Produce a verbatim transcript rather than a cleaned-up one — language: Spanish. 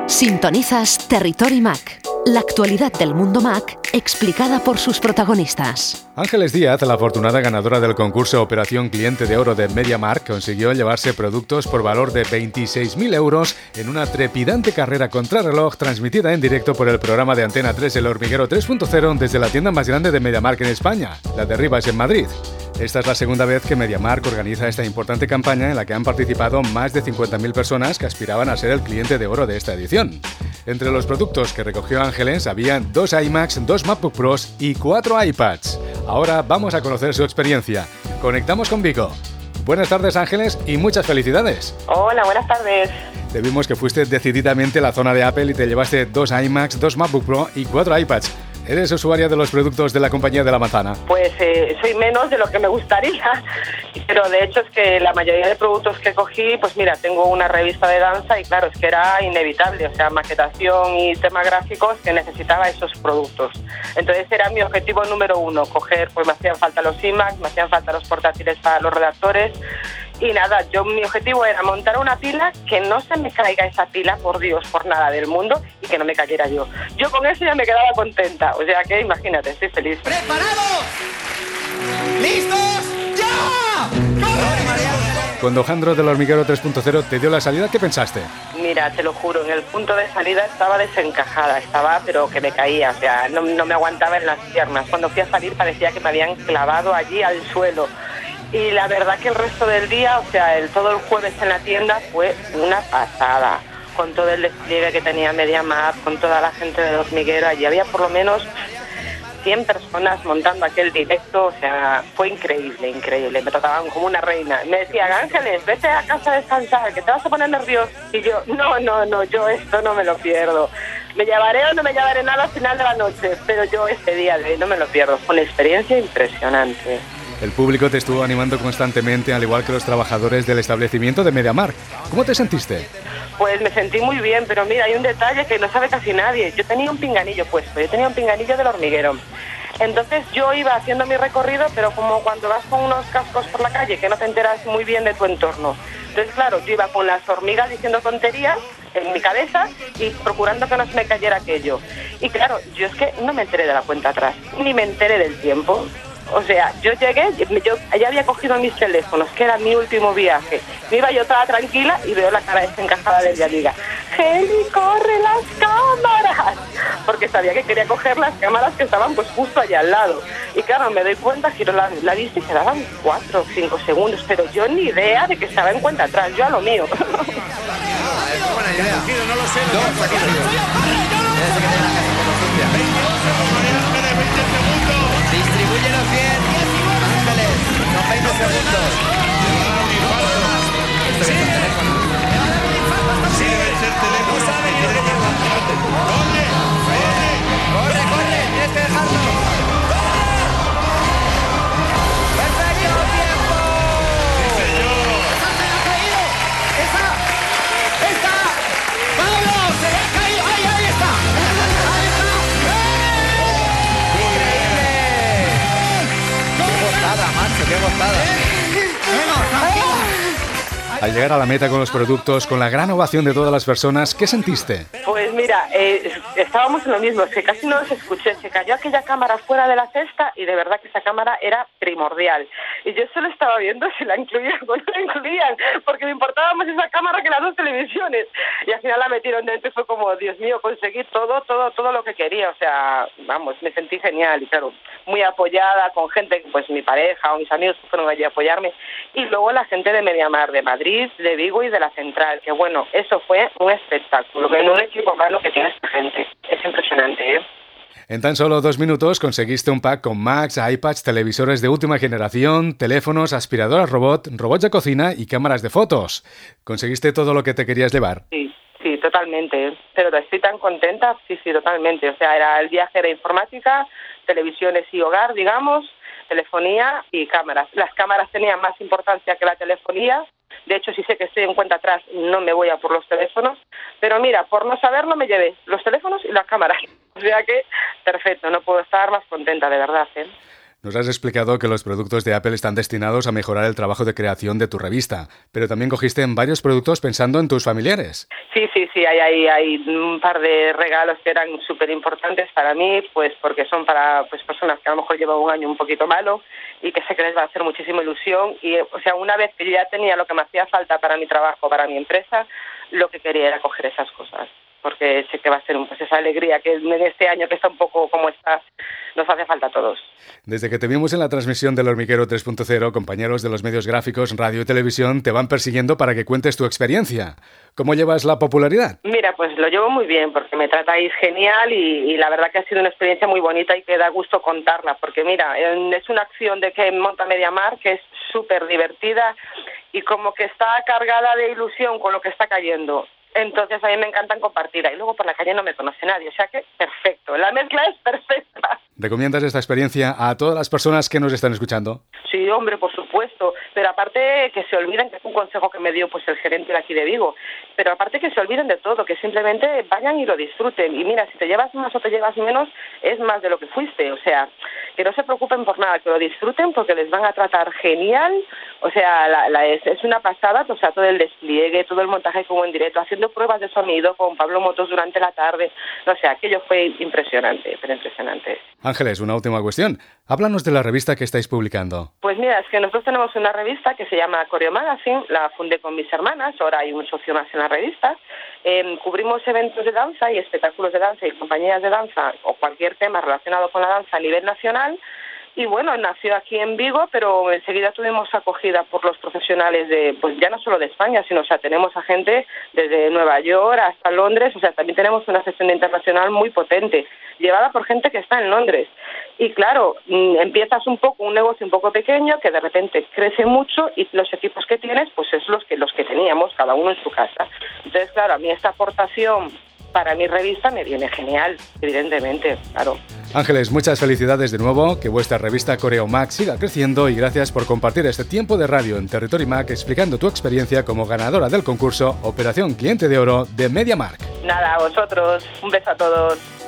Sintonizas Territory Mac, la actualidad del mundo Mac explicada por sus protagonistas. Ángeles Díaz, la afortunada ganadora del concurso Operación Cliente de Oro de MediaMarkt, consiguió llevarse productos por valor de veintiséis mil euros en una trepidante carrera contrarreloj transmitida en directo por el programa de Antena tres El Hormiguero tres punto cero desde la tienda más grande de MediaMarkt en España, la de Rivas en Madrid. Esta es la segunda vez que MediaMarkt organiza esta importante campaña en la que han participado más de cincuenta mil personas que aspiraban a ser el cliente de oro de esta edición. Entre los productos que recogió Ángeles habían dos iMacs, dos MacBook Pros y cuatro iPads. Ahora vamos a conocer su experiencia. Conectamos con Vico. Buenas tardes, Ángeles, y muchas felicidades. Hola, buenas tardes. Te vimos que fuiste decididamente a la zona de Apple y te llevaste dos iMacs, dos MacBook Pro y cuatro iPads. ¿Eres usuaria de los productos de la compañía de la manzana? Pues eh, soy menos de lo que me gustaría, pero de hecho es que la mayoría de productos que cogí, pues mira, tengo una revista de danza y claro, es que era inevitable, o sea, maquetación y temas gráficos que necesitaba esos productos. Entonces era mi objetivo número uno, coger, pues me hacían falta los iMacs, me hacían falta los portátiles para los redactores. Y nada, yo mi objetivo era montar una pila, que no se me caiga esa pila, por Dios, por nada del mundo, y que no me cayera yo. Yo con eso ya me quedaba contenta, o sea que imagínate, estoy feliz. ¿Preparados? ¿Listos? ¡Ya! ¡Corre! Cuando Jandro del Hormiguero tres punto cero te dio la salida, ¿qué pensaste? Mira, te lo juro, en el punto de salida estaba desencajada, estaba pero que me caía, o sea, no, no me aguantaba en las piernas. Cuando fui a salir parecía que me habían clavado allí al suelo. Y la verdad que el resto del día, o sea, el, todo el jueves en la tienda fue una pasada, con todo el despliegue que tenía MediaMarkt, con toda la gente del hormiguero. Allí había por lo menos cien personas montando aquel directo, o sea, fue increíble, increíble. Me trataban como una reina. Me decían, Ángeles, vete a casa a descansar, que te vas a poner nervioso. Y yo, no, no, no, yo esto no me lo pierdo. Me llevaré o no me llevaré nada al final de la noche, pero yo este día de hoy no me lo pierdo. Fue una experiencia impresionante. El público te estuvo animando constantemente, al igual que los trabajadores del establecimiento de MediaMarkt. ¿Cómo te sentiste? Pues me sentí muy bien, pero mira, hay un detalle que no sabe casi nadie. Yo tenía un pinganillo puesto, yo tenía un pinganillo del hormiguero. Entonces yo iba haciendo mi recorrido, pero como cuando vas con unos cascos por la calle, que no te enteras muy bien de tu entorno. Entonces, claro, yo iba con las hormigas diciendo tonterías en mi cabeza y procurando que no se me cayera aquello. Y claro, yo es que no me enteré de la cuenta atrás, ni me enteré del tiempo. O sea, yo llegué, yo ya había cogido mis teléfonos, que era mi último viaje. Me iba yo toda tranquila y veo la cara desencajada de mi amiga. ¡Geli, corre las cámaras! Porque sabía que quería coger las cámaras que estaban pues justo allá al lado. Y claro, me doy cuenta, giro la, la vista y quedaban cuatro o cinco segundos, pero yo ni idea de que estaba en cuenta atrás, yo a lo mío. Es buena idea. No lo sé. No, distribúyelos bien. Ángeles, son veinte segundos. Esto es el teléfono. Sí, debe ser teléfono. Corre, corre, tienes que dejarlo. ¡Perfecto, tiempo! ¡Sí, señor! ¡Esa se ha caído! ¡Esa! ¡Esa! ¡Pablo! ¡Se le ha caído! ¡Ahí, ahí está! ¡Ahí está! ¡Qué gozada, macho! ¡Qué gozada! Al llegar a la meta con los productos, con la gran ovación de todas las personas, ¿qué sentiste? Pues mira, eh, estábamos en lo mismo, es que casi no los escuché, se cayó aquella cámara fuera de la cesta y de verdad que esa cámara era primordial. Y yo solo estaba viendo si la incluían o no la incluían, porque me importaba más esa cámara que las dos televisiones. Y al final la metieron dentro y fue como, Dios mío, conseguí todo, todo, todo lo que quería. O sea, vamos, me sentí genial y claro, muy apoyada con gente, pues mi pareja o mis amigos que fueron allí a apoyarme. Y luego la gente de MediaMarkt, de Madrid, de Vigo y de la Central, que bueno, eso fue un espectáculo. En un equipo humano que tiene esta gente. Es impresionante, ¿eh? En tan solo dos minutos conseguiste un pack con Macs, iPads, televisores de última generación, teléfonos, aspiradoras robot, robots de cocina y cámaras de fotos. ¿Conseguiste todo lo que te querías llevar? Sí, sí, totalmente. Pero estoy tan contenta, sí, sí, totalmente. O sea, era el viaje de informática, televisiones y hogar, digamos, telefonía y cámaras. Las cámaras tenían más importancia que la telefonía. De hecho, si sé que estoy en cuenta atrás, no me voy a por los teléfonos. Pero mira, por no saberlo me llevé los teléfonos y las cámaras. O sea que, perfecto, no puedo estar más contenta, de verdad, ¿eh? Nos has explicado que los productos de Apple están destinados a mejorar el trabajo de creación de tu revista, pero también cogiste en varios productos pensando en tus familiares. Sí, sí, sí, hay, hay, hay un par de regalos que eran súper importantes para mí, pues porque son para pues personas que a lo mejor llevan un año un poquito malo y que sé que les va a hacer muchísima ilusión. Y, o sea, una vez que yo ya tenía lo que me hacía falta para mi trabajo, para mi empresa, lo que quería era coger esas cosas, porque sé que va a ser un, pues esa alegría que en este año que está un poco como está, nos hace falta a todos. Desde que te vimos en la transmisión del Hormiguero tres punto cero, compañeros de los medios gráficos, radio y televisión te van persiguiendo para que cuentes tu experiencia. ¿Cómo llevas la popularidad? Mira, pues lo llevo muy bien porque me tratáis genial y, y la verdad que ha sido una experiencia muy bonita y que da gusto contarla, porque mira, es una acción de que monta MediaMarkt que es súper divertida y como que está cargada de ilusión con lo que está cayendo. Entonces a mí me encantan compartirla y luego por la calle no me conoce nadie, o sea que perfecto, la mezcla es perfecta. ¿Recomiendas esta experiencia a todas las personas que nos están escuchando? Sí, hombre, por supuesto, pero aparte que se olviden, que es un consejo que me dio pues el gerente de aquí de Vigo, pero aparte que se olviden de todo, que simplemente vayan y lo disfruten. Y mira, si te llevas más o te llevas menos, es más de lo que fuiste, o sea, que no se preocupen por nada, que lo disfruten porque les van a tratar genial, o sea, la, la, es, es una pasada, o sea, todo el despliegue, todo el montaje como en directo, haciendo pruebas de sonido con Pablo Motos durante la tarde, o sea, aquello fue impresionante, pero impresionante. Ángeles, una última cuestión. Háblanos de la revista que estáis publicando. Pues mira, es que nosotros tenemos una revista que se llama Coreo Magazine, la fundé con mis hermanas, ahora hay un socio más en la revista. Eh, cubrimos eventos de danza y espectáculos de danza y compañías de danza o cualquier tema relacionado con la danza a nivel nacional. Y bueno, nació aquí en Vigo, pero enseguida tuvimos acogida por los profesionales de, pues ya no solo de España, sino, o sea, tenemos a gente desde Nueva York hasta Londres, o sea, también tenemos una sección internacional muy potente, llevada por gente que está en Londres. Y claro, empiezas un poco, un negocio un poco pequeño, que de repente crece mucho y los equipos que tienes, pues es los que, los que teníamos, cada uno en su casa. Entonces, claro, a mí esta aportación para mi revista me viene genial, evidentemente, claro. Ángeles, muchas felicidades de nuevo, que vuestra revista Coreo Mac siga creciendo y gracias por compartir este tiempo de radio en Territory Mac explicando tu experiencia como ganadora del concurso Operación Cliente de Oro de MediaMarkt. Nada, a vosotros, un beso a todos.